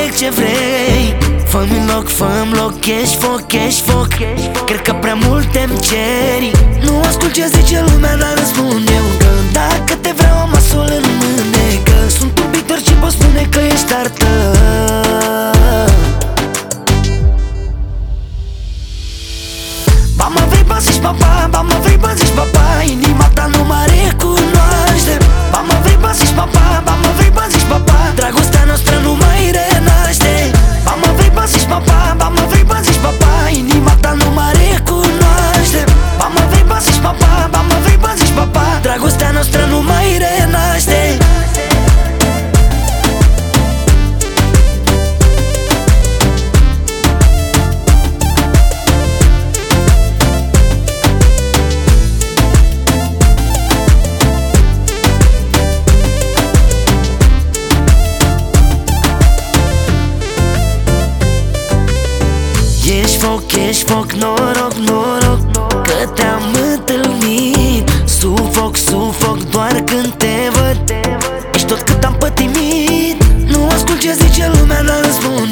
fac ce vrei. Fă-mi loc, fă-mi loc, ești foc, ești foc. Cred că prea mult te-mi ceri. Nu ascult ce zice lumea, dar răspund eu că dacă te vreau am asul în mâne. Că sunt un pictor și pot spune că ești artă. Ba mă vrei, ba zici papa, ba mă vrei, ba zici papa. Inima ta nu mă recunoaște. Ba mă vrei, ba zici papa, ba mă vrei, ba zici papa. Dragostea noastră nu mai renaște. Ba mă vrei, ba zici papa, ba mă vrei, ba zici papa. Inima ta nu mă recunoaște. Ba mă vrei, ba zici papa, ba mă vrei, ba zici papa. Dragostea noastră nu mai renaște. Ești foc, noroc, noroc că te-am întâlnit. Sufoc, sufoc doar când te văd. Ești tot cât am pătimit. Nu ascult ce zice lumea, dar răspund